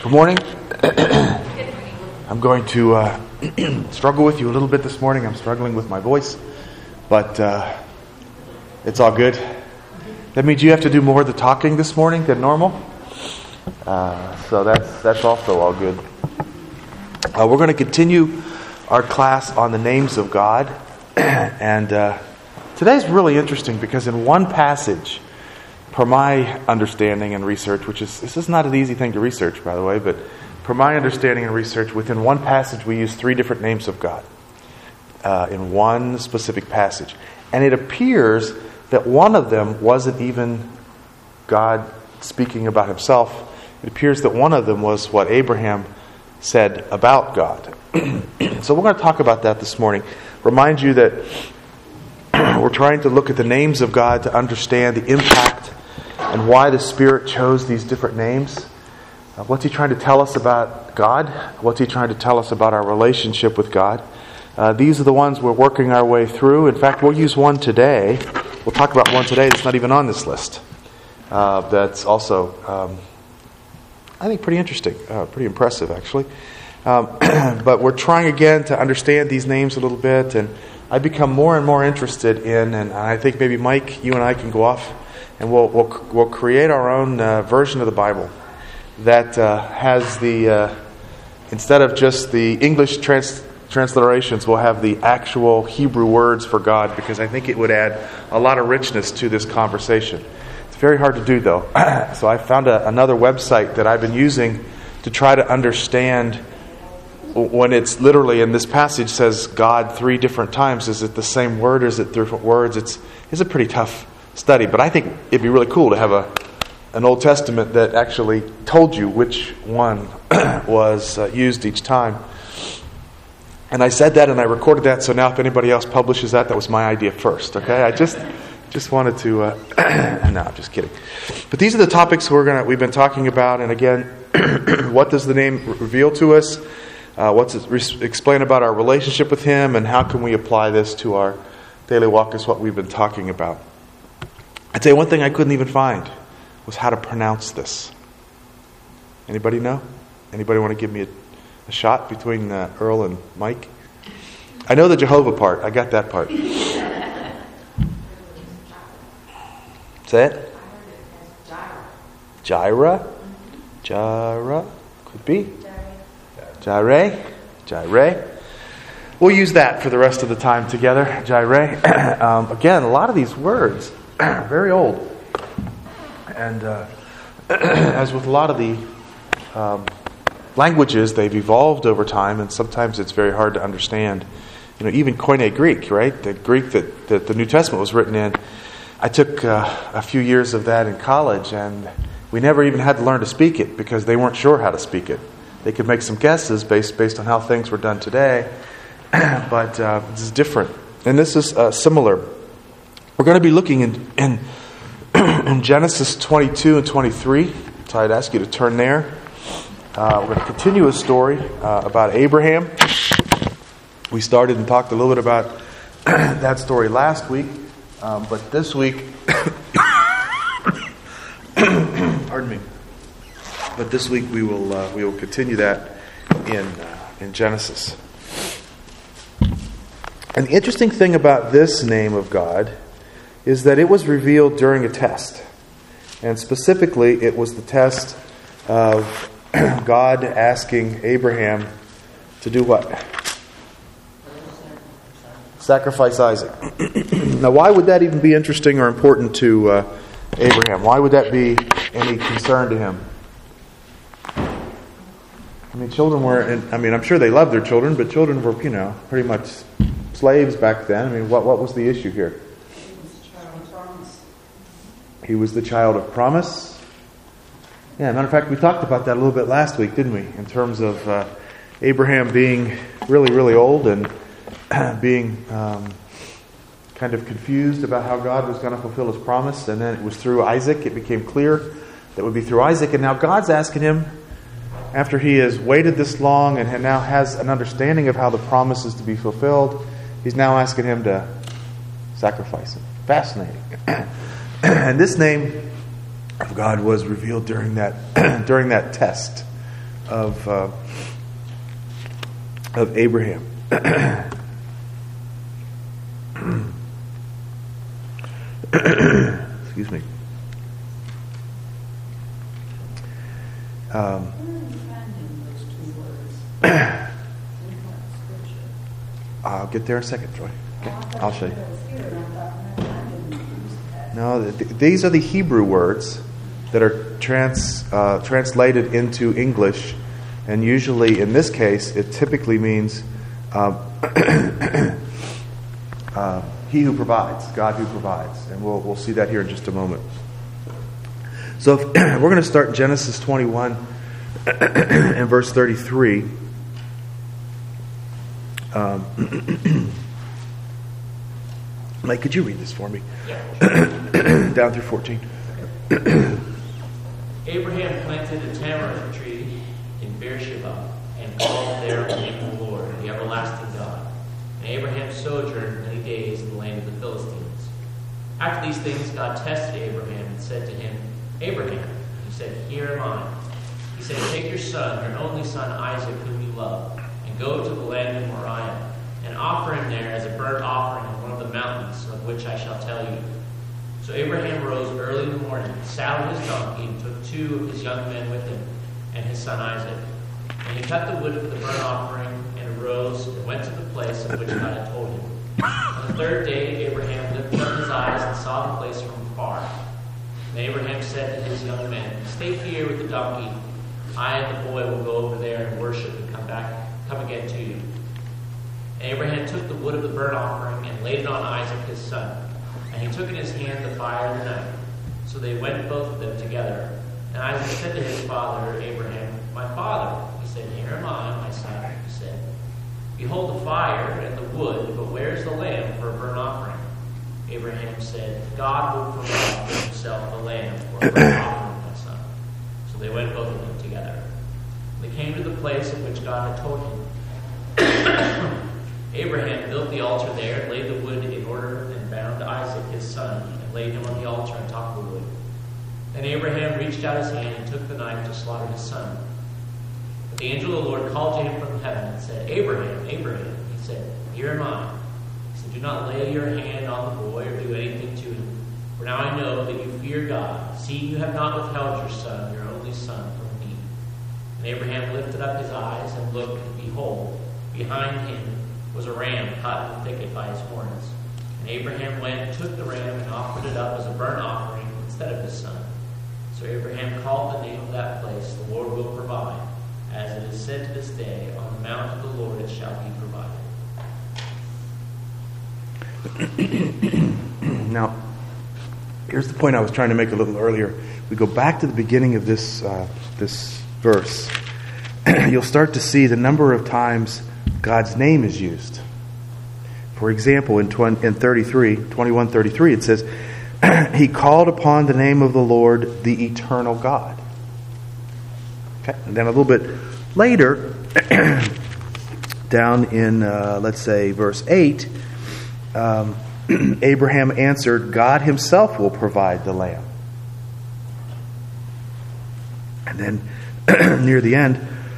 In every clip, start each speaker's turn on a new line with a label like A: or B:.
A: Good morning. I'm going to struggle with you a little bit this morning. I'm struggling with my voice, but it's all good. That means you have to do more of the talking this morning than normal. So that's also all good. We're going to continue our class on the names of God. And today's really interesting because in one passage, per my understanding and research, this is not an easy thing to research, by the way, but per my understanding and research, within one passage we use 3 different names of God in one specific passage. And it appears that one of them wasn't even God speaking about himself. It appears that one of them was what Abraham said about God. So we're going to talk about that this morning. Remind you that we're trying to look at the names of God to understand the impact and why the Spirit chose these different names. What's He trying to tell us about God? What's He trying to tell us about our relationship with God? These are the ones we're working our way through. In fact, we'll use one today. We'll talk about one today that's not even on this list. That's also, I think, pretty interesting. Pretty impressive, actually. But we're trying again to understand these names a little bit. And I become more and more interested in, and I think maybe Mike, you and I can go off and we'll create our own version of the Bible that has the instead of just the English transliterations, we'll have the actual Hebrew words for God, because I think it would add a lot of richness to this conversation. It's very hard to do, though. So I found another website that I've been using to try to understand when it's literally in this passage says God 3 different times. Is it the same word or is it different words? It's a pretty tough study, but I think it'd be really cool to have an Old Testament that actually told you which one was used each time. And I said that and I recorded that, so now if anybody else publishes that was my idea first, okay? I just wanted to no, I'm just kidding. But these are the topics we've been talking about, and again, what does the name reveal to us? What's it explain about our relationship with Him, and how can we apply this to our daily walk is what we've been talking about. I'd say one thing I couldn't even find was how to pronounce this. Anybody know? Anybody want to give me a shot between Earl and Mike? I know the Jehovah part. I got that part. Say it. Jireh? Jireh? Could be. Jireh. We'll use that for the rest of the time together. Jireh. Again, a lot of these words are very old. And as with a lot of the languages, they've evolved over time, and sometimes it's very hard to understand. Even Koine Greek, right? The Greek that the New Testament was written in. I took a few years of that in college, and we never even had to learn to speak it because they weren't sure how to speak it. They could make some guesses based on how things were done today, but this is different. And this is similar. We're going to be looking in Genesis 22 and 23, so I'd ask you to turn there. We're going to continue a story about Abraham. We started and talked a little bit about that story last week, but this week, pardon me. But this week we will continue that in Genesis. And the interesting thing about this name of God is that it was revealed during a test. And specifically, it was the test of God asking Abraham to do what? Sacrifice Isaac. Now, why would that even be interesting or important to Abraham? Why would that be any concern to him? Children were, I'm sure they loved their children, but children were, pretty much slaves back then. What was the issue here? He was the child of promise. Yeah, matter of fact, we talked about that a little bit last week, didn't we? In terms of Abraham being really, really old and being kind of confused about how God was going to fulfill His promise. And then it was through Isaac. It became clear that it would be through Isaac. And now God's asking him, after he has waited this long and now has an understanding of how the promise is to be fulfilled, He's now asking him to sacrifice him. Fascinating. And this name of God was revealed during that test of Abraham. Excuse me. I'll get there in a second, Troy. Okay, I'll show you. No, these are the Hebrew words that are translated into English, and usually in this case, it typically means He who provides, God who provides, and we'll see that here in just a moment. So we're going to start in Genesis 21 and verse 33. Mike, could you read this for me? Yeah. Down through 14.
B: Abraham planted a tamarind tree in Beersheba and called there the name of the Lord, the everlasting God. And Abraham sojourned many days in the land of the Philistines. After these things, God tested Abraham and said to him, Abraham. He said, Here am I. He said, Take your son, your only son Isaac, whom you love, and go to the land of Moriah, and offer him there as a burnt offering on one of the mountains of which I shall tell you. So Abraham rose early in the morning, saddled his donkey, and took 2 of his young men with him, and his son Isaac. And he cut the wood for the burnt offering, and arose and went to the place of which God had told him. On the 3rd day, Abraham lifted up his eyes and saw the place from afar. And Abraham said to his young men, Stay here with the donkey. I and the boy will go over there and worship and come again to you. And Abraham took the wood of the burnt offering and laid it on Isaac his son. And he took in his hand the fire and the knife. So they went both of them together. And Isaac said to his father Abraham, My father. He said, Here am I, my son. He said, Behold the fire and the wood, but where is the lamb for a burnt offering? Abraham said, God will provide for himself a lamb for a burnt offering, my son. So they went both of them together. They came to the place of which God had told him. Abraham built the altar there and laid the wood in order and bound Isaac his son and laid him on the altar on top of the wood. Then Abraham reached out his hand and took the knife to slaughter his son. But the angel of the Lord called to him from heaven and said, Abraham, Abraham. He said, Here am I. He said, Do not lay your hand on the boy or do anything to him. For now I know that you fear God. See, you have not withheld your son, your only son, from me. And Abraham lifted up his eyes and looked, and behold, behind him was a ram caught in the thicket by his horns. And Abraham went and took the ram and offered it up as a burnt offering instead of his son. So Abraham called the name of that place, The Lord Will Provide. As it is said to this day, On the mount of the Lord it shall be provided.
A: Now, here's the point I was trying to make a little earlier. We go back to the beginning of this verse. You'll start to see the number of times God's name is used. For example, in 21:33, it says, He called upon the name of the Lord, the eternal God. Okay, and then a little bit later, down in, let's say, verse 8, Abraham answered, God himself will provide the lamb. And then near the end,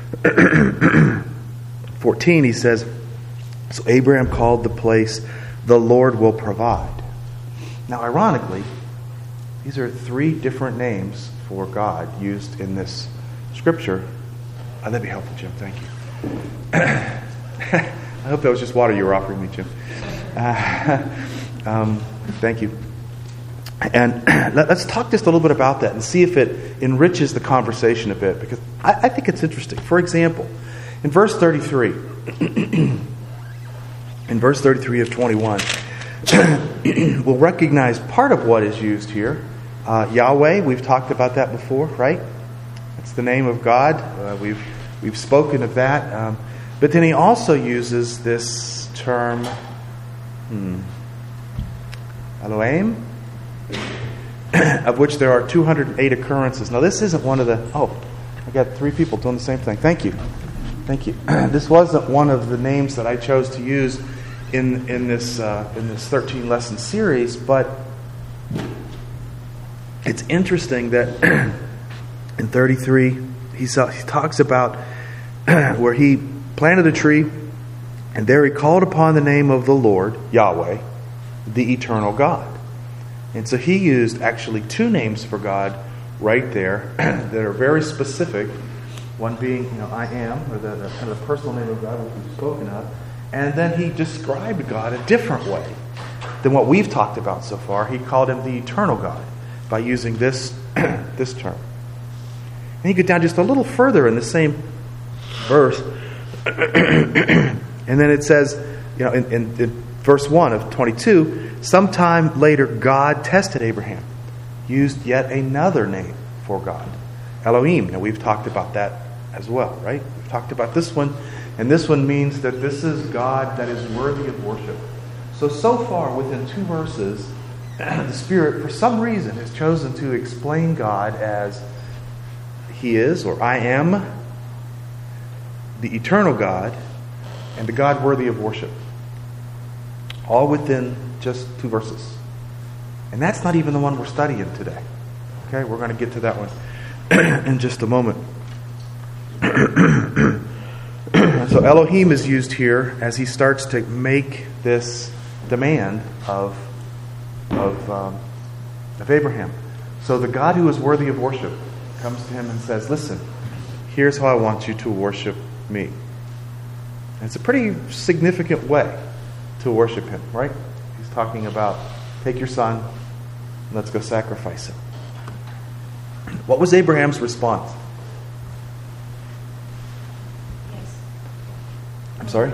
A: 14, he says, So Abraham called the place, The Lord Will Provide. Now, ironically, these are 3 different names for God used in this scripture. That'd be helpful, Jim. Thank you. I hope that was just water you were offering me, Jim. Thank you. And let's talk just a little bit about that and see if it enriches the conversation a bit, because I think it's interesting. For example, in verse 33, of 21, we'll recognize part of what is used here. Yahweh, we've talked about that before, right? It's the name of God. We've spoken of that. But then he also uses this term, Elohim, of which there are 208 occurrences. Now, this isn't one of the... Oh, I got 3 people doing the same thing. Thank you. This wasn't one of the names that I chose to use in this 13 lesson series, but it's interesting that in 33 he talks about where he planted a tree, and there he called upon the name of the Lord, Yahweh, the eternal God. And so he used actually two names for God right there that are very specific. One being, I am, or the kind of the personal name of God, which we've spoken of. And then he described God a different way than what we've talked about so far. He called him the eternal God by using this term. And you get down just a little further in the same verse. And then it says, in verse 1 of 22, sometime later God tested Abraham, used yet another name for God, Elohim. Now we've talked about that as well, right? We've talked about this one, and this one means that this is God that is worthy of worship. So far within two verses, the Spirit, for some reason, has chosen to explain God as He is, or I am, the eternal God, and the God worthy of worship. All within just two verses. And that's not even the one we're studying today. Okay, we're going to get to that one in just a moment. So Elohim is used here as he starts to make this demand of Abraham. So the God who is worthy of worship comes to him and says, listen, here's how I want you to worship me. And it's a pretty significant way to worship him, right? He's talking about, take your son, and let's go sacrifice him. What was Abraham's response?
C: Yes.
A: I'm sorry?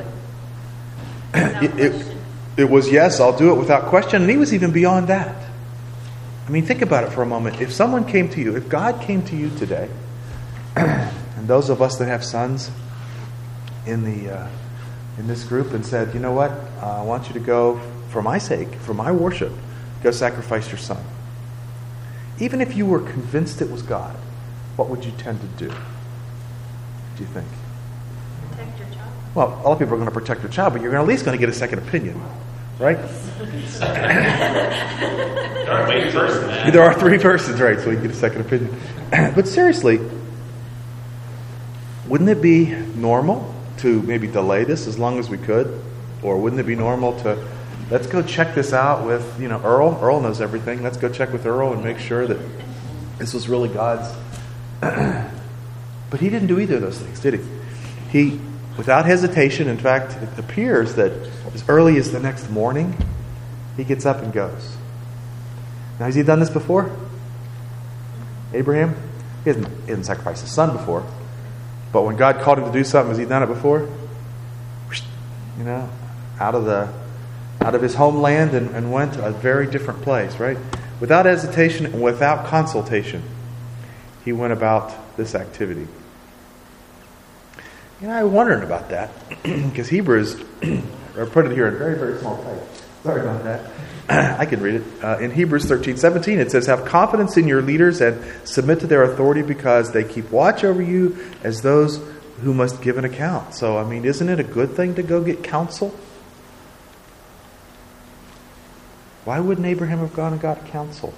A: It was, yes, I'll do it without question. And he was even beyond that. I mean, think about it for a moment. If someone came to you, if God came to you today, and those of us that have sons in this group and said, you know what, I want you to go, for my sake, for my worship, go sacrifice your son. Even if you were convinced it was God, what would you tend to do? Do you think?
C: Protect your child.
A: Well, a lot of people are going to protect their child, but you're at least going to get a second opinion, right? There are three persons, right? So you get a second opinion. But seriously, wouldn't it be normal to maybe delay this as long as we could? Or wouldn't it be normal to, let's go check this out with, Earl? Earl knows everything. Let's go check with Earl and make sure that this was really God's. But he didn't do either of those things, did he? He, without hesitation, in fact, it appears that as early as the next morning, he gets up and goes. Now, has he done this before? Abraham? He hasn't sacrificed his son before. But when God called him to do something, has he done it before? Out of his homeland and went to a very different place, right? Without hesitation and without consultation, he went about this activity. I'm wondering about that because Hebrews, I put it here in very, very small type. Sorry about that. I can read it. In Hebrews 13:17, it says, have confidence in your leaders and submit to their authority because they keep watch over you as those who must give an account. So, isn't it a good thing to go get counsel? Why wouldn't Abraham have gone and got counsel?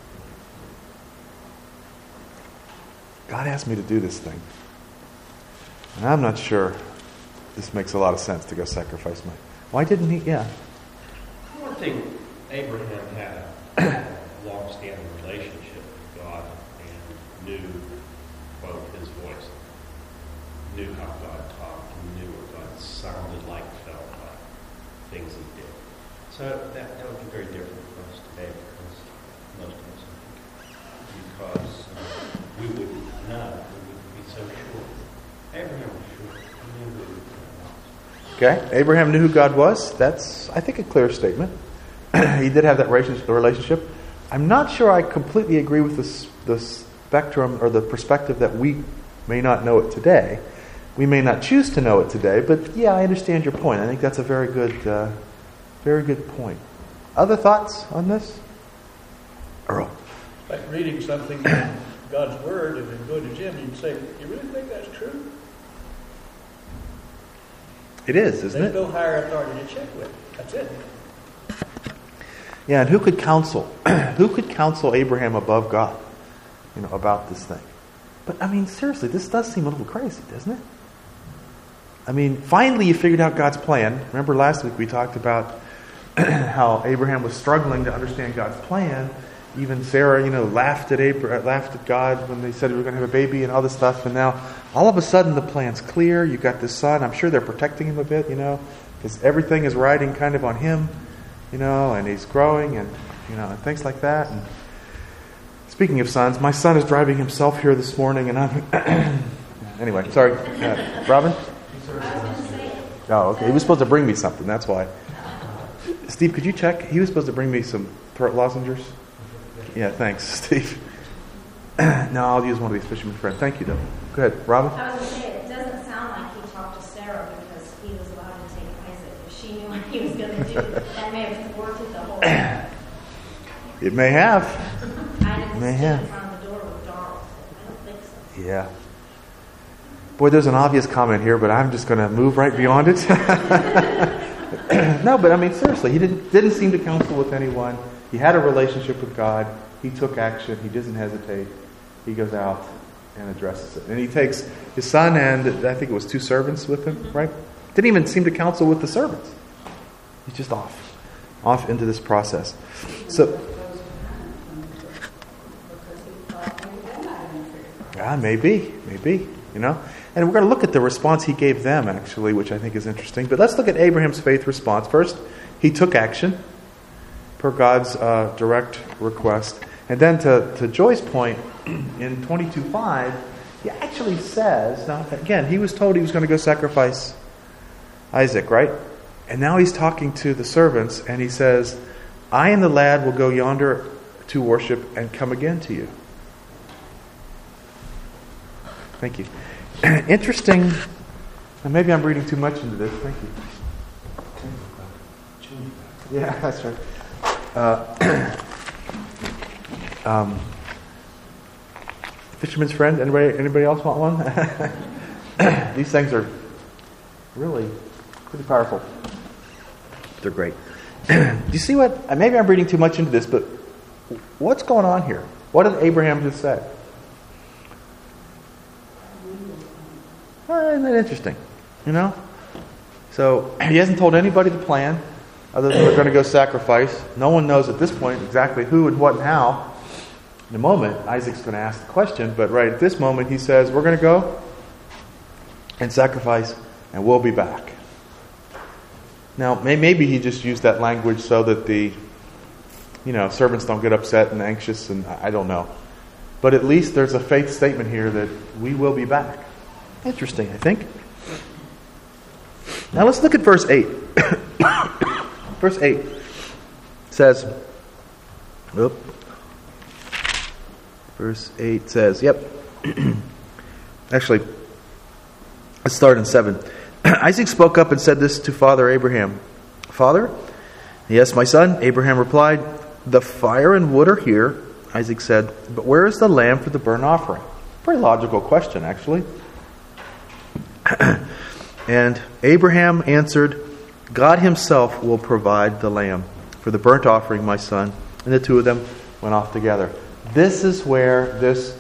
A: God asked me to do this thing. And I'm not sure this makes a lot of sense to go sacrifice my... Why didn't he? Yeah.
D: One thing, Abraham had a long-standing relationship with God and knew both his voice, knew how God talked, and knew what God sounded like, felt like, things he did. So that would be very different for us today because most of us, because we wouldn't know, we wouldn't be so sure. Abraham was sure. He knew who God was.
A: Okay, Abraham knew who God was. That's, I think, a clear statement. He did have that relationship. I'm not sure I completely agree with the spectrum or the perspective that we may not know it today. We may not choose to know it today, but yeah, I understand your point. I think that's a very good point. Other thoughts on this? Earl.
E: Like reading something in God's Word and then go to Jim and say, you really think that's true?
A: It is, isn't
E: There's
A: it?
E: no higher authority to check with. That's it.
A: Yeah, and who could counsel Abraham above God, about this thing? But, I mean, seriously, this does seem a little crazy, doesn't it? I mean, finally you figured out God's plan. Remember last week we talked about how Abraham was struggling to understand God's plan. Even Sarah, laughed at God when they said we were going to have a baby and all this stuff. And now, all of a sudden, the plan's clear. You got this son. I'm sure they're protecting him a bit, because everything is riding kind of on him, and he's growing and things like that. And speaking of sons, my son is driving himself here this morning, and I'm anyway. Sorry, Robin. Oh, okay. He was supposed to bring me something. That's why. Steve, could you check? He was supposed to bring me some throat lozenges. Yeah, thanks, Steve. No, I'll use one of these fisherman friends. Thank you, though. Go ahead, Robin.
C: I was going to say, it doesn't sound like he talked to Sarah because he was allowed to take Isaac. If she knew what he was going to do, that may have thwarted the whole thing.
A: It may have.
C: I didn't stand in front of the door with Darl. I don't think so.
A: Yeah. Boy, there's an obvious comment here, but I'm just going to move right beyond it. No, but I mean, seriously, he didn't seem to counsel with anyone. He had a relationship with God. He took action. He doesn't hesitate. He goes out and addresses it. And he takes his son and I think it was 2 servants with him, right? Didn't even seem to counsel with the servants. He's just off into this process. So, yeah, maybe, And we're going to look at the response he gave them, actually, which I think is interesting. But let's look at Abraham's faith response. First, he took action per God's direct request. And then to Joy's point, in 22:5, he actually says, now again, he was told he was going to go sacrifice Isaac, right? And now he's talking to the servants, and he says, I and the lad will go yonder to worship and come again to you. Thank you. Interesting. And maybe I'm reading too much into this. Thank you. Yeah, that's right. Fisherman's Friend. Anybody else want one? These things are really pretty powerful. They're great. Do you see what? Maybe I'm reading too much into this, but what's going on here? What did Abraham just say? Isn't that interesting? So he hasn't told anybody the plan other than we're going to go sacrifice. No one knows at this point exactly who and what and how. In a moment, Isaac's going to ask the question, but right at this moment he says, we're going to go and sacrifice and we'll be back. Now, maybe he just used that language so that the servants don't get upset and anxious, and I don't know. But at least there's a faith statement here that we will be back. Interesting, I think. Now let's look at verse 8. Verse 8 says, verse 8 says, actually, let's start in 7. Isaac spoke up and said this to Father Abraham. Father? Yes, my son. Abraham replied, the fire and wood are here. Isaac said, but where is the lamb for the burnt offering? Pretty logical question, actually. And Abraham answered, God himself will provide the lamb for the burnt offering, my son. And the two of them went off together. This is where this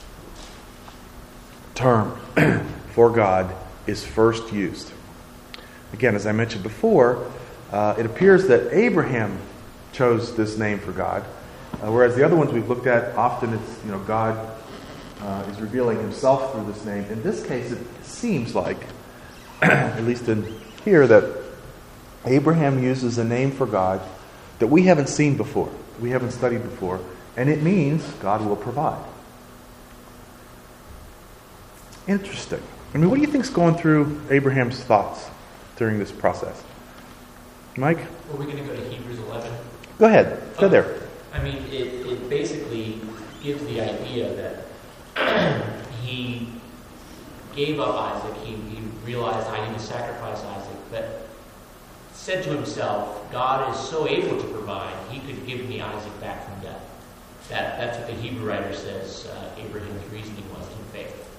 A: term for God is first used. Again, as I mentioned before, it appears that Abraham chose this name for God, whereas the other ones we've looked at, often it's, God is revealing himself through this name. In this case, it seems like, at least in here, that Abraham uses a name for God that we haven't seen before, we haven't studied before, and it means God will provide. Interesting. I mean, what do you think's going through Abraham's thoughts during this process? Mike?
B: Are we going to go to Hebrews 11?
A: Go ahead. Go there.
B: I mean, it basically gives the idea that he gave up Isaac. He realized I need to sacrifice Isaac, but said to himself, God is so able to provide, he could give me Isaac back from death. That's what the Hebrew writer says Abraham's reasoning was in faith.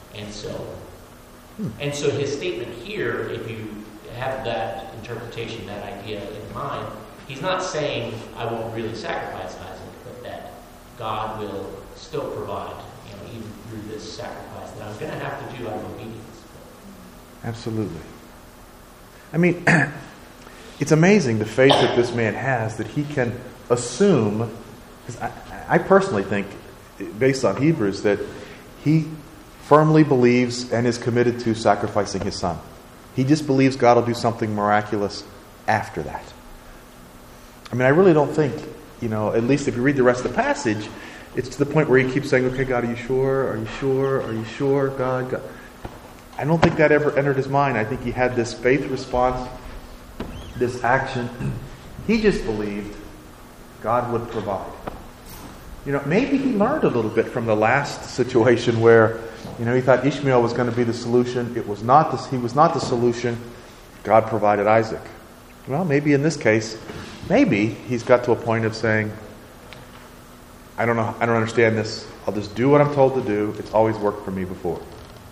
B: And so his statement here, if you have that interpretation, that idea in mind, he's not saying I won't really sacrifice Isaac, but that God will still provide, even through this sacrifice that I'm going to have to do out of obedience.
A: Absolutely. I mean, it's amazing the faith that this man has, that he can assume, because I personally think, based on Hebrews, that he firmly believes and is committed to sacrificing his son. He just believes God will do something miraculous after that. I mean, I really don't think, at least if you read the rest of the passage, it's to the point where he keeps saying, okay, God, are you sure? Are you sure? Are you sure, God? I don't think that ever entered his mind. I think he had this faith response, this action. He just believed God would provide. Maybe he learned a little bit from the last situation where, he thought Ishmael was going to be the solution. He was not the solution. God provided Isaac. Well, maybe in this case, maybe he's got to a point of saying, I don't know, I don't understand this. I'll just do what I'm told to do. It's always worked for me before.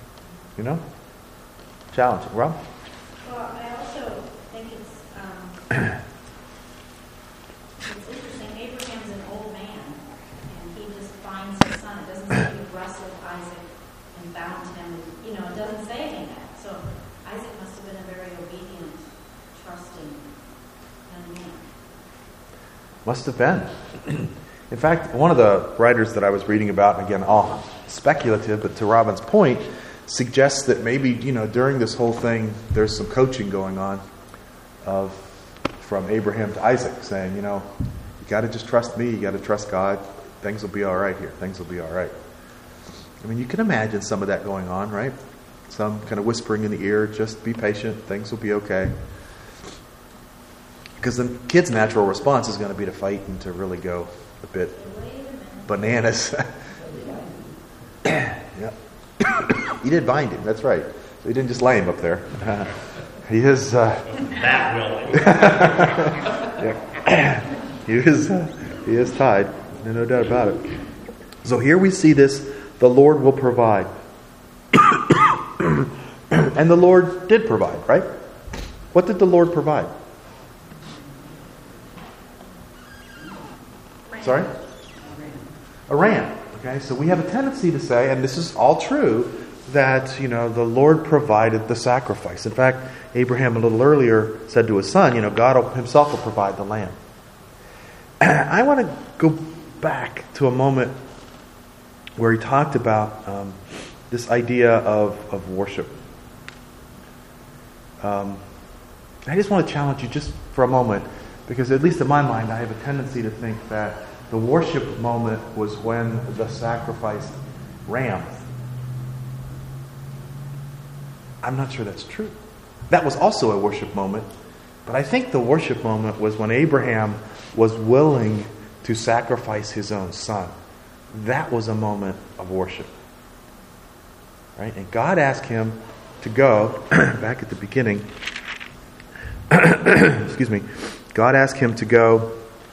A: Challenging. Rob?
C: Well, I also think it's interesting. Abraham's an old man, and he just finds his son. It doesn't say he wrestled Isaac and bound him. It doesn't say any of that. So Isaac must have been a very obedient, trusting young man.
A: Must have been. In fact, one of the writers that I was reading about, and again, all speculative, but to Robin's point, suggests that maybe, during this whole thing, there's some coaching going on from Abraham to Isaac, saying, you got to just trust me, you got to trust God, things will be all right here, things will be all right. I mean, you can imagine some of that going on, right? Some kind of whispering in the ear, just be patient, things will be okay. Because the kid's natural response is going to be to fight and to really go a bit bananas. Yeah. He did bind him, that's right. So he didn't just lay him up there. He is...
D: that will.
A: Yeah. He is tied. No doubt about it. So here we see this, the Lord will provide. And the Lord did provide, right? What did the Lord provide? Sorry? A ram. Okay, so we have a tendency to say, and this is all true, that, the Lord provided the sacrifice. In fact, Abraham a little earlier said to his son, God himself will provide the lamb. I want to go back to a moment where he talked about this idea of worship. I just want to challenge you just for a moment, because at least in my mind, I have a tendency to think that the worship moment was when the sacrificed ram. I'm not sure that's true. That was also a worship moment, but I think the worship moment was when Abraham was willing to sacrifice his own son. That was a moment of worship. Right? And God asked him to go, back at the beginning, excuse me, God asked him to go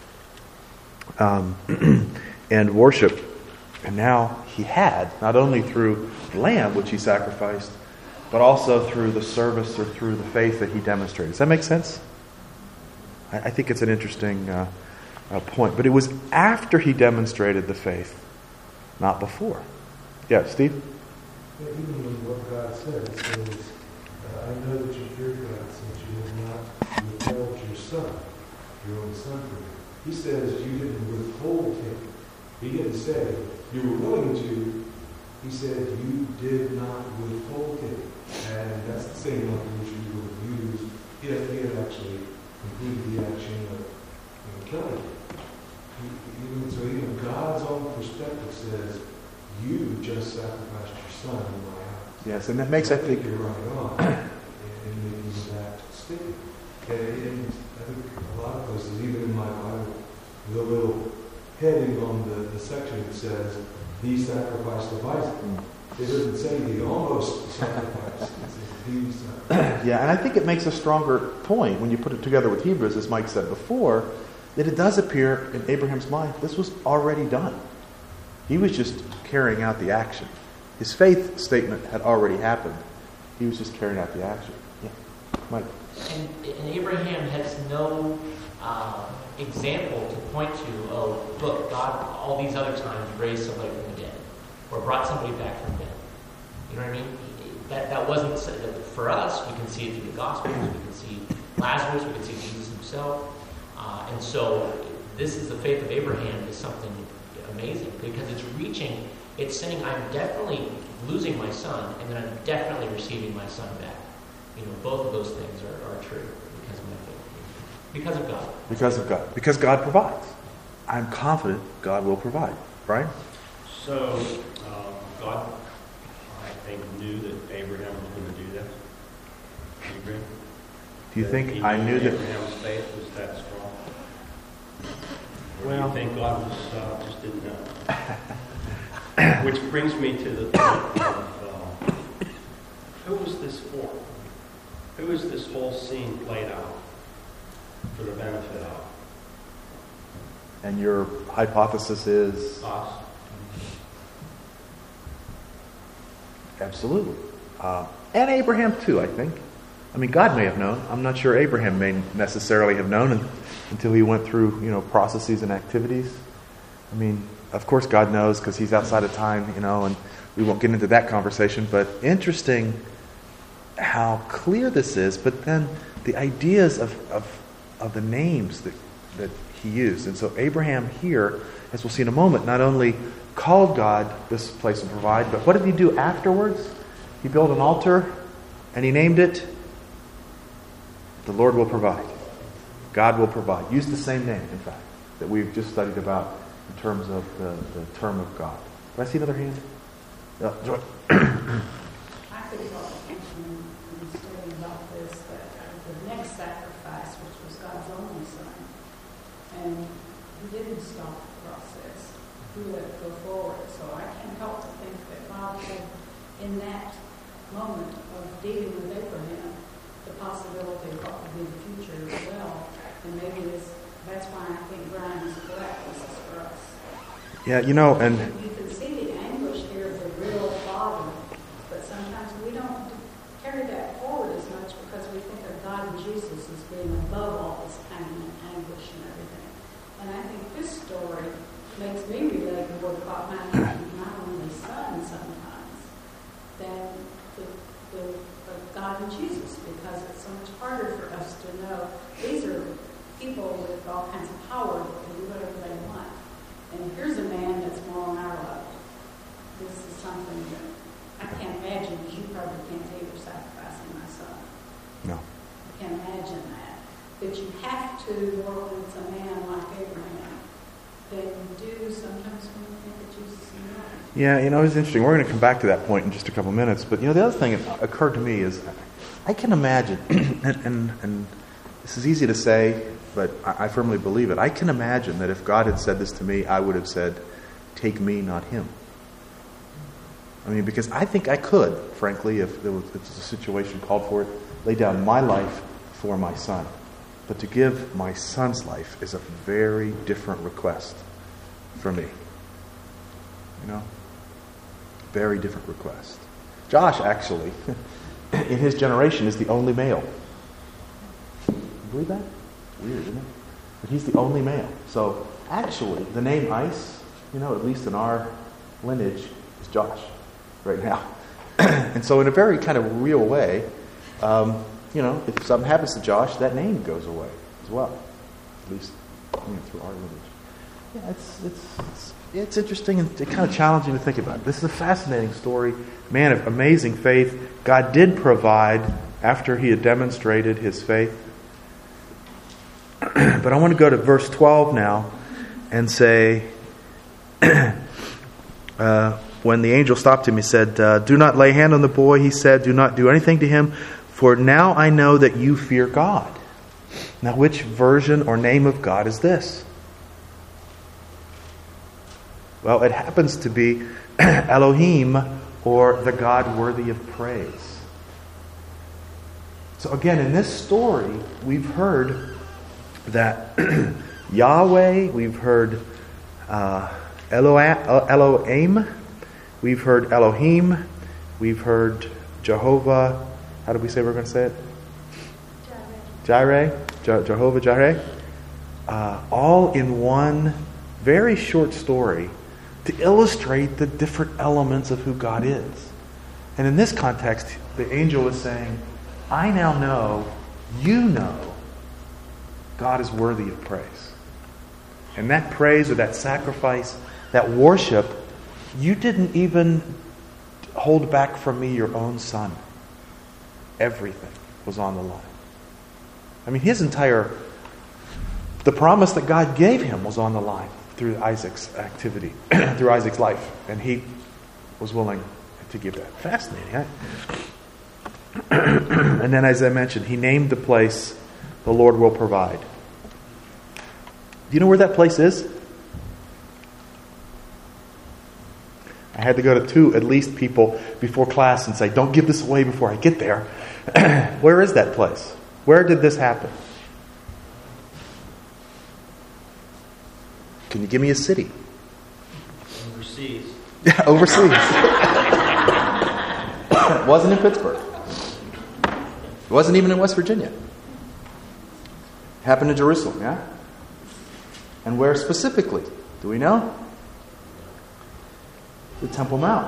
A: and worship. And now he had, not only through the lamb, which he sacrificed, but also through the service or through the faith that he demonstrated. Does that make sense? I think it's an interesting point. But it was after he demonstrated the faith, not before. Yeah, Steve?
F: Yeah, even in what God said, it says, I know that you fear God since you have not withheld your son, your own son from me. He says you didn't withhold him. He didn't say you were willing to. He said you did not withhold him. And that's the same language you would have used if he had actually completed the action of killing him. Even God's own perspective says, you just sacrificed your son in my house.
A: Yes, and that makes, I think,
F: you're right on in making that statement. And I think a lot of places, even in my Bible, the little heading on the section that says, the sacrifice of Isaac. It doesn't say he almost sacrificed. It says he sacrificed.
A: Yeah, and I think it makes a stronger point when you put it together with Hebrews, as Mike said before, that it does appear in Abraham's mind this was already done. He was just carrying out the action. His faith statement had already happened. He was just carrying out the action. Yeah, Mike.
B: And Abraham has no example to point to, oh, look, God all these other times raised somebody from the dead. or brought somebody back from death. You know what I mean? That wasn't for us. We can see it through the Gospels. We can see Lazarus. We can see Jesus himself. And so this is the faith of Abraham is something amazing because it's saying I'm definitely losing my son, and then I'm definitely receiving my son back. Both of those things are true because of my faith. Because of God.
A: Because of God. Because God provides. I'm confident God will provide. Right?
D: So, God, I think, knew that Abraham was going to do that. Do you agree?
A: Do you think I knew that
D: Abraham's faith was that strong? Or do
A: Well,
D: you think God was, just didn't know? Which brings me to the point of who was this for? Who is this whole scene played out for the benefit of?
A: and your hypothesis is?
D: Us.
A: Absolutely. And Abraham too, I think. I mean, God may have known. I'm not sure Abraham may necessarily have known until he went through, processes and activities. I mean, of course God knows because he's outside of time, and we won't get into that conversation. But interesting how clear this is, but then the ideas of the names that he used. And so Abraham here, as we'll see in a moment, not only called God this place to provide, but what did he do afterwards? He built an altar and he named it, "The Lord will provide." God will provide. Use the same name, in fact, that we've just studied about in terms of the term of God. Do I see another hand? Joy.
G: I could have attention in studying about this, that the next sacrifice, which was God's only son, and he didn't stop the process. He let it go forward. So I can't help but think that God had, in that moment of dealing with Abraham, the possibility of what would be the future as well. And maybe that's why I think Brian is correct. This is for us.
A: Yeah, and
G: You can see the anguish here of the real father, but sometimes we don't carry that forward as much because we think of God and Jesus as being above all this pain and anguish and everything. And I think this story makes me relate more to what might happen to my only son sometimes than the God and Jesus, because it's so much harder for us to know these are people with all kinds of power that can do whatever they want. And here's a man that's more on our level. This is something that I can't imagine, because you probably can't either, sacrificing my son.
A: no.
G: I can't imagine that. But you have to work when it's a man like Abraham than you do sometimes when you think of Jesus and God.
A: Yeah, it's interesting. We're going to come back to that point in just a couple minutes. But, the other thing that occurred to me is I can imagine, and this is easy to say, but I firmly believe it. I can imagine that if God had said this to me, I would have said, "Take me, not him." I mean, because I think I could, frankly, if a situation called for it, lay down my life for my son. But to give my son's life is a very different request for me. Very different request. Josh, actually, in his generation, is the only male. You believe that? Weird, isn't it? But he's the only male. So, actually, the name Ice, at least in our lineage, is Josh right now. And so, in a very kind of real way, if something happens to Josh, that name goes away as well. At least through our lineage. Yeah, it's interesting and kind of challenging to think about. This is a fascinating story. Man of amazing faith. God did provide after he had demonstrated his faith. But I want to go to verse 12 now and say, when the angel stopped him, he said, "Do not lay hand on the boy," he said. "Do not do anything to him, for now I know that you fear God." Now, which version or name of God is this? Well, it happens to be Elohim, or the God worthy of praise. So again, in this story, we've heard that Yahweh, we've heard Elohim, we've heard Elohim, we've heard Jehovah. How do we say we're going to say it? Jireh. Jehovah Jireh. All in one very short story to illustrate the different elements of who God is. And in this context, the angel is saying, I now know, you know, God is worthy of praise. And that praise or that sacrifice, that worship, you didn't even hold back from me your own son. Everything was on the line. I mean, the promise that God gave him was on the line through Isaac's activity, through Isaac's life. And he was willing to give that. Fascinating, right? And then, as I mentioned, he named the place, the Lord will provide. Do you know where that place is? I had to go to 2 at least people before class and say, don't give this away before I get there. Where is that place? Where did this happen? Can you give me a city?
B: Overseas.
A: Yeah, overseas. It wasn't in Pittsburgh. It wasn't even in West Virginia. It happened in Jerusalem, yeah? And where specifically? Do we know? The Temple Mount.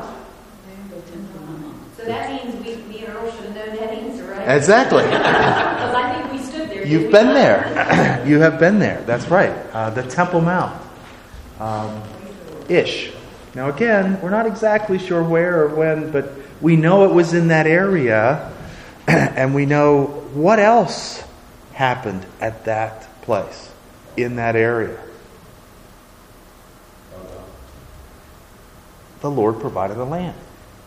C: So that means me and Earl should have known that answer, right?
A: Exactly.
C: Because I think we stood there.
A: You've been there. You have been there. That's right. The Temple Mount. Ish. Now again, we're not exactly sure where or when, but we know it was in that area, and we know what else happened at that place, in that area. The Lord provided a land.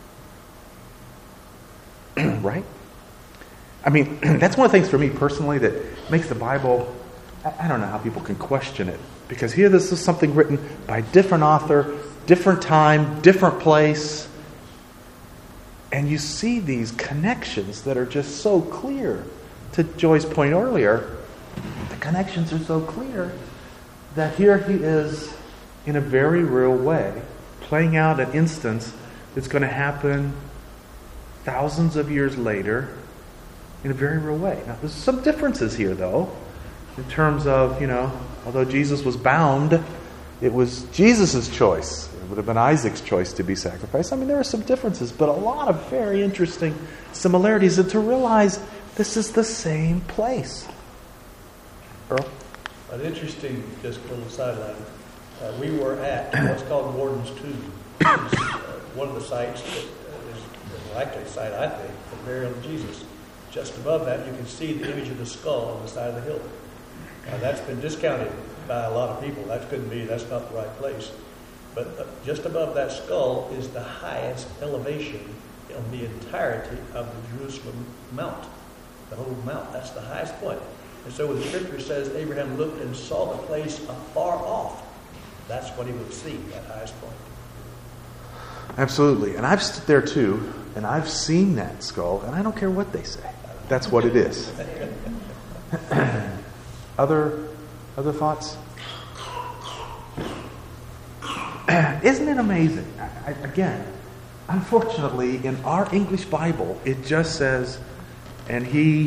A: Right? I mean, that's one of the things for me personally that makes the Bible, I don't know how people can question it. Because here this is something written by a different author, different time, different place. And you see these connections that are just so clear. To Joy's point earlier, the connections are so clear that here he is in a very real way, playing out an instance that's going to happen thousands of years later in a very real way. Now, there's some differences here, though, in terms of, although Jesus was bound, it was Jesus' choice. It would have been Isaac's choice to be sacrificed. I mean, there are some differences, but a lot of very interesting similarities. And to realize this is the same place. Earl?
E: An interesting, just a little sideline. We were at what's called Warden's Tomb. It's one of the sites that is the likely site, I think, for the burial of Jesus. Just above that, you can see the image of the skull on the side of the hill. That's been discounted by a lot of people. That's not the right place. But just above that skull is the highest elevation on the entirety of the Jerusalem Mount. The whole mount. That's the highest point. And so when the scripture says Abraham looked and saw the place afar off, that's what he would see, that highest point.
A: Absolutely. And I've stood there too, and I've seen that skull, and I don't care what they say. That's what it is. Other thoughts? Isn't it amazing? Again, unfortunately, in our English Bible, it just says, and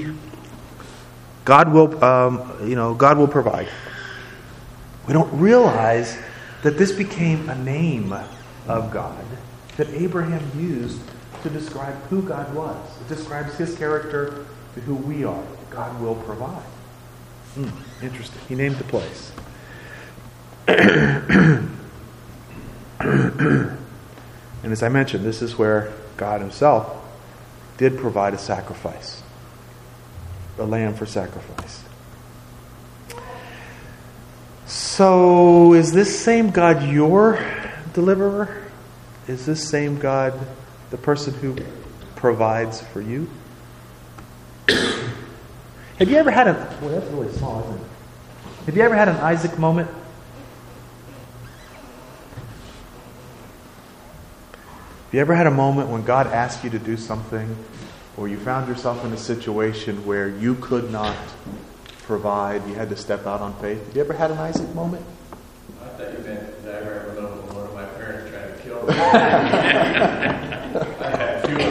A: God will provide. We don't realize that this became a name of God that Abraham used to describe who God was. It describes his character to who we are. God will provide. Interesting. He named the place. And as I mentioned, this is where God himself did provide a sacrifice. A lamb for sacrifice. So, is this same God your deliverer? Is this same God the person who provides for you? Have you ever had well, that's really small, isn't it? Have you ever had an Isaac moment? Have you ever had a moment when God asked you to do something, or you found yourself in a situation where you could not provide, you had to step out on faith? Have you ever had an Isaac moment?
D: I thought you meant that I ever had a moment when one of my parents tried to kill me. I had a few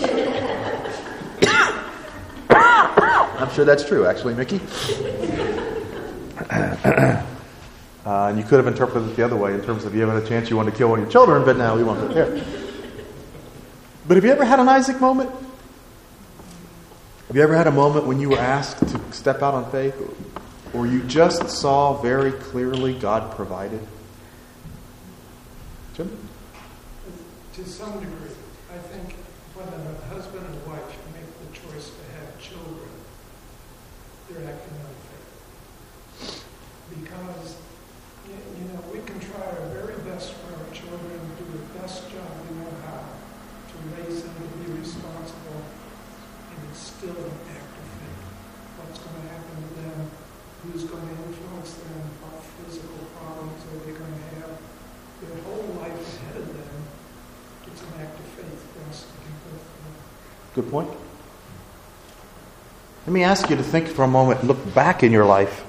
D: of those.
A: I'm sure that's true, actually, Mickey. And you could have interpreted it the other way in terms of you had a chance you wanted to kill one of your children, but now we won't go there. But have you ever had an Isaac moment? Have you ever had a moment when you were asked to step out on faith? Or you just saw very clearly God provided? Jim?
H: To some degree. I think when a husband and wife make the choice to have children, they're acting on faith. Because, we can try our very best for our children, do the best job we know how to raise them to be responsible, and it's still an act of faith. What's going to happen to them? Who's going to influence them? What physical problems are they going to have? Their whole life ahead of them. It's an act of faith for us to give birth to them.
A: Good point. Let me ask you to think for a moment, look back in your life.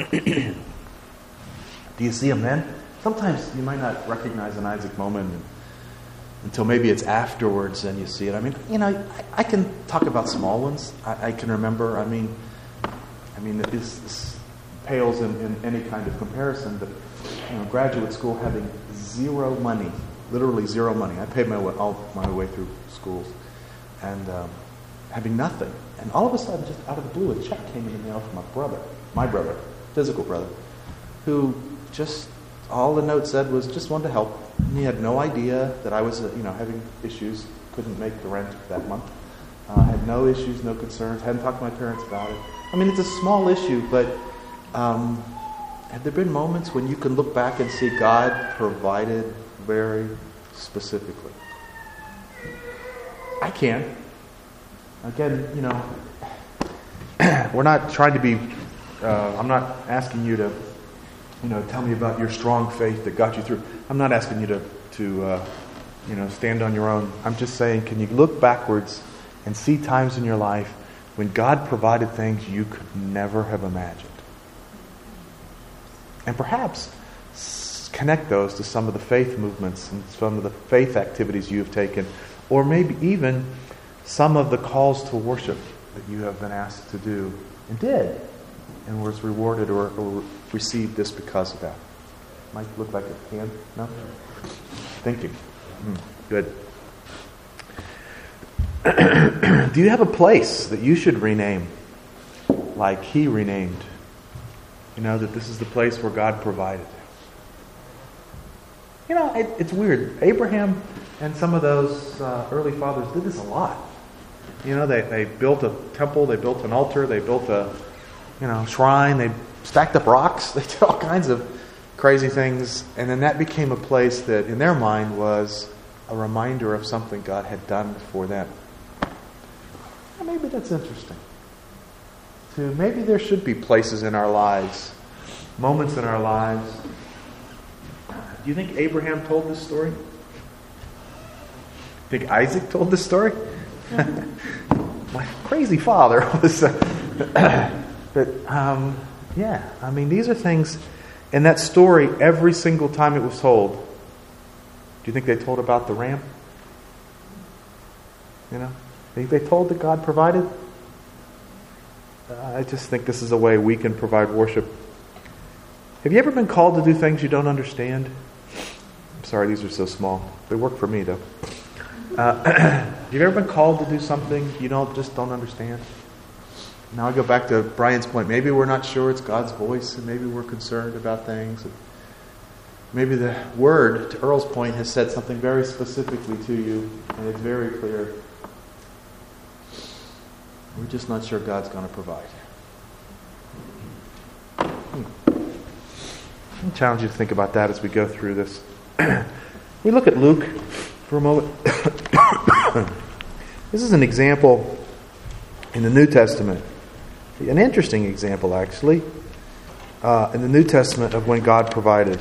A: Do you see them then? Sometimes you might not recognize an Isaac moment until maybe it's afterwards and you see it. I mean, I can talk about small ones. I can remember. I mean, this pales in any kind of comparison. But graduate school, having zero money, literally zero money. I paid all my way through schools, and having nothing. And all of a sudden, just out of the blue, a check came in the mail from my brother, physical brother, who just, all the note said was just wanted to help. And he had no idea that I was, having issues, couldn't make the rent that month. Had no issues, no concerns, hadn't talked to my parents about it. I mean, it's a small issue, but have there been moments when you can look back and see God provided very specifically? I can. Again, we're not trying to be, I'm not asking you to, tell me about your strong faith that got you through. I'm not asking you to stand on your own. I'm just saying, can you look backwards and see times in your life when God provided things you could never have imagined? And perhaps connect those to some of the faith movements and some of the faith activities you've taken, or maybe even some of the calls to worship that you have been asked to do and did, and was rewarded or received this because of that. Might look like a hand? No? Thinking. Good. Do you have a place that you should rename like he renamed? That this is the place where God provided. It's weird. Abraham and some of those early fathers did this a lot. They built a temple, they built an altar, they built a shrine, they stacked up rocks, they did all kinds of crazy things, and then that became a place that in their mind was a reminder of something God had done for them. And maybe that's interesting. Maybe there should be places in our lives, moments in our lives. Do you think Abraham told this story? Think Isaac told this story? My crazy father was... these are things... In that story, every single time it was told, do you think they told about the ram? Think they told that God provided? I just think this is a way we can provide worship. Have you ever been called to do things you don't understand? I'm sorry, these are so small. They work for me, though. Have you ever been called to do something you just don't understand? Now I go back to Brian's point. Maybe we're not sure it's God's voice, and maybe we're concerned about things. Maybe the Word, to Earl's point, has said something very specifically to you, and it's very clear. We're just not sure God's going to provide. I'll challenge you to think about that as we go through this. We look at Luke for a moment. This is an example in the New Testament. An interesting example, actually, in the New Testament of when God provided.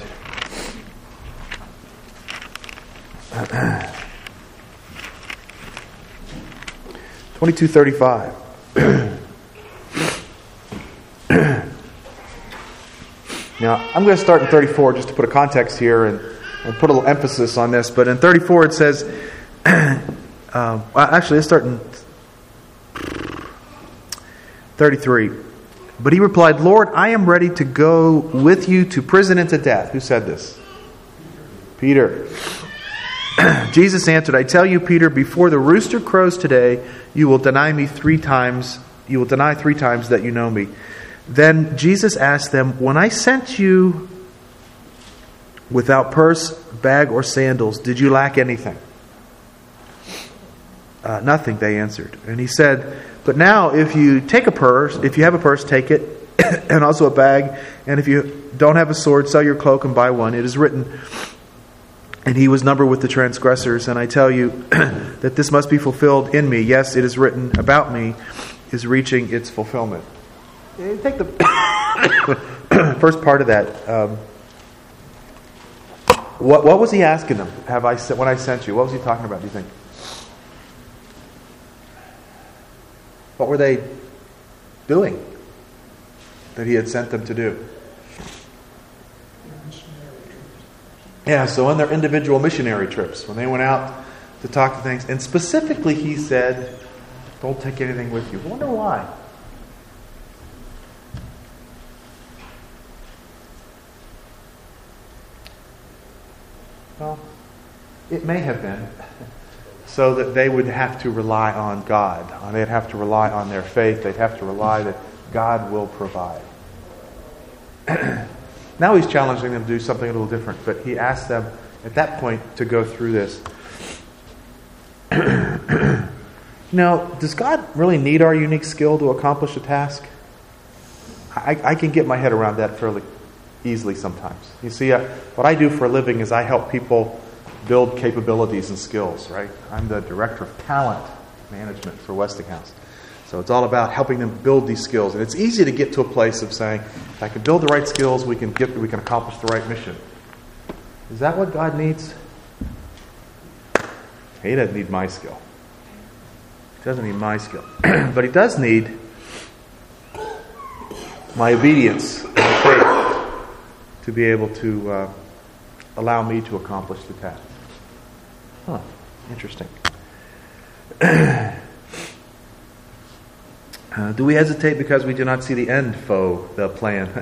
A: 22:35. Now, I'm going to start in 34 just to put a context here and put a little emphasis on this. But in 34 it says, actually let's start in 33. But he replied, Lord, I am ready to go with you to prison and to death. Who said this? Peter. Jesus answered, I tell you, Peter, before the rooster crows today, you will deny me 3 times. You will deny 3 times that you know me. Then Jesus asked them, when I sent you without purse, bag, or sandals, did you lack anything? Nothing, they answered. And he said, but now if you have a purse, take it, and also a bag. And if you don't have a sword, sell your cloak and buy one. It is written, and he was numbered with the transgressors. And I tell you that this must be fulfilled in me. Yes, it is written about me, is reaching its fulfillment. Take the first part of that. What was he asking them? When I sent you, what was he talking about, do you think? What were they doing that he had sent them to do? Yeah, so on their individual missionary trips, when they went out to talk to things, and specifically he said, don't take anything with you. I wonder why. Well, it may have been so that they would have to rely on God. They'd have to rely on their faith. They'd have to rely that God will provide. Now he's challenging them to do something a little different, but he asked them at that point to go through this. Now, does God really need our unique skill to accomplish a task? I can get my head around that fairly easily sometimes. You see, what I do for a living is I help people build capabilities and skills, right? I'm the director of talent management for Westinghouse. So it's all about helping them build these skills. And it's easy to get to a place of saying, if I can build the right skills, we can accomplish the right mission. Is that what God needs? He doesn't need my skill. He doesn't need my skill. But he does need my obedience and faith to be able to allow me to accomplish the task. Huh. Interesting. Do we hesitate because we do not see the end of the plan?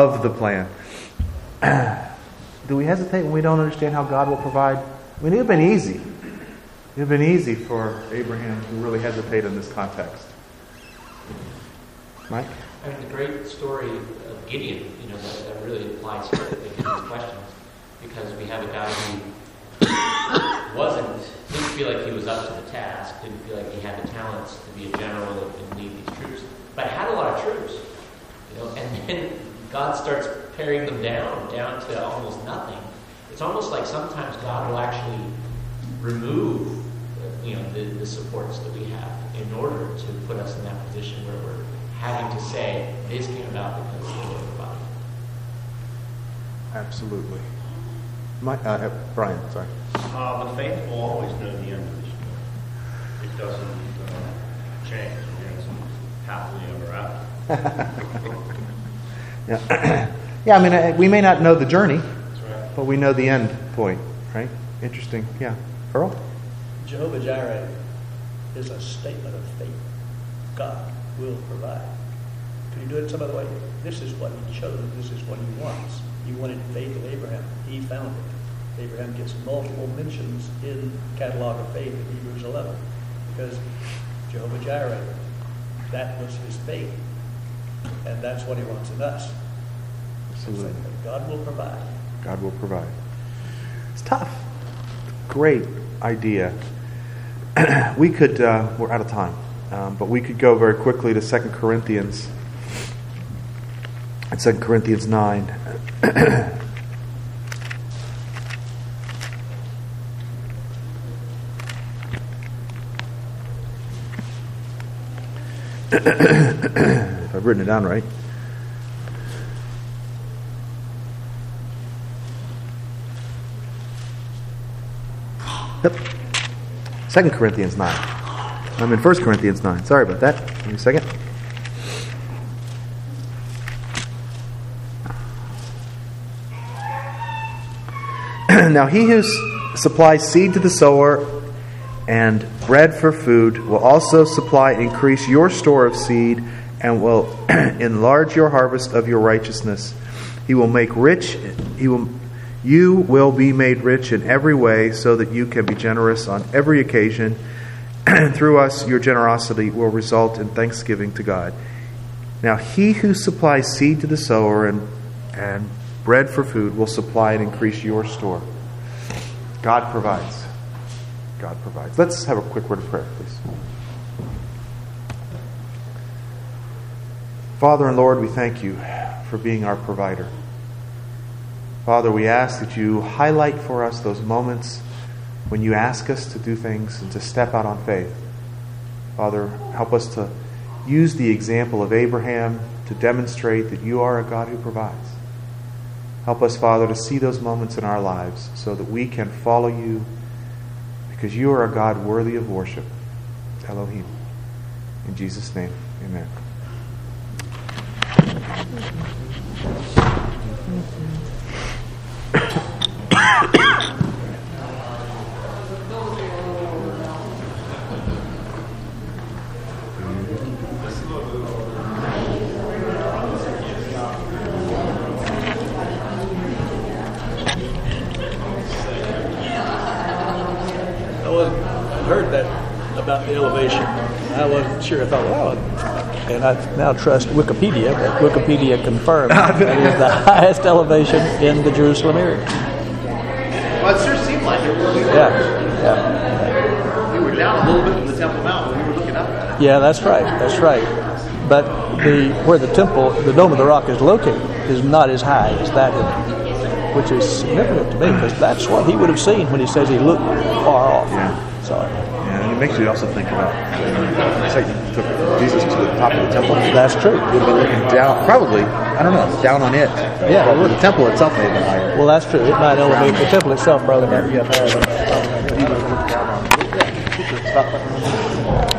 A: Do we hesitate when we don't understand how God will provide? I mean, it would have been easy. It would have been easy for Abraham to really hesitate in this context. Mike?
B: I mean, the great story of Gideon, that really applies to these questions, because we have a guy who didn't feel like he was up to the task, didn't feel like he had the talents to be a general and lead these troops, but had a lot of troops, and then God starts paring them down to almost nothing. It's almost like sometimes God will actually remove, the supports that we have in order to put us in that position where we're having to say, this came about because of the Lord provided.
A: Absolutely. Brian, sorry.
D: The faith will always know the end of the story. It doesn't change. It's happily ever after.
A: Yeah, I mean, we may not know the journey,
D: That's right.
A: but we know the end point, right? Interesting. Yeah. Earl?
E: Jehovah Jireh is a statement of faith. God will provide. Can you do it some other way? This is what he chose. This is what he wants. He wanted faith of Abraham. He found it. Abraham gets multiple mentions in the catalog of faith in Hebrews 11 because Jehovah Jireh, that was his faith. And that's what he wants in us.
A: Absolutely.
E: God will provide.
A: God will provide. It's tough. Great idea. We could, we're out of time, but we could go very quickly to 2 Corinthians. And 2 Corinthians 9. If I've written it down right. Yep. 2 Corinthians 9. I'm in 1 Corinthians 9. Sorry about that. Give me a second. Now he who supplies seed to the sower and bread for food will also supply and increase your store of seed and will enlarge your harvest of your righteousness. He will make rich. You will be made rich in every way, so that you can be generous on every occasion. Through us, your generosity will result in thanksgiving to God. Now, He who supplies seed to the sower and bread for food will supply and increase your store. God provides. God provides. Let's have a quick word of prayer, please. Father and Lord, we thank you for being our provider. Father, we ask that you highlight for us those moments when you ask us to do things and to step out on faith. Father, help us to use the example of Abraham to demonstrate that you are a God who provides. Help us, Father, to see those moments in our lives so that we can follow you, because you are a God worthy of worship. Elohim. In Jesus' name, amen.
E: I heard that about the elevation. I wasn't sure. I thought, well, and I now trust Wikipedia, but Wikipedia confirmed that it is the highest elevation in the Jerusalem area.
A: Well, it sure seemed like it.
E: Yeah.
A: We were down a little bit from the Temple Mount when we were looking up at it.
E: Yeah, that's right. But where the temple, the Dome of the Rock is located, is not as high as that hill, which is significant to me, because that's what he would have seen when he says he looked far off.
A: Yeah.
E: So,
A: yeah, and it makes you also think about Satan took Jesus to the top of the temple.
E: that's true.
A: He would have been looking down, probably, I don't know, down on it.
E: Yeah.
A: Well, the temple itself may have been higher.
E: Well, that's true. It might elevate the temple itself, probably might be up higher.
A: He would have looked down on it.